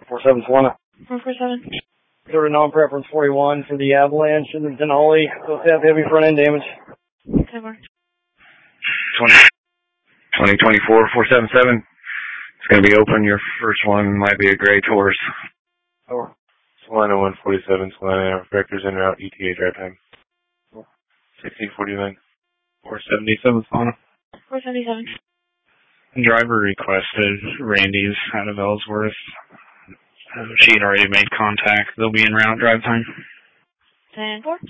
4720. 447. Sort of non-preference 41 for the avalanche in the Denali. Both have heavy front end damage. 10 more. 2024 477. It's going to be open. Your first one might be a gray Taurus. Over. Solana 147, Solana vectors en route, ETA drive time. 1649. 477, Solana. 477. Driver requested Randy's out of Ellsworth. She had already made contact. They'll be en route drive time. 10-4.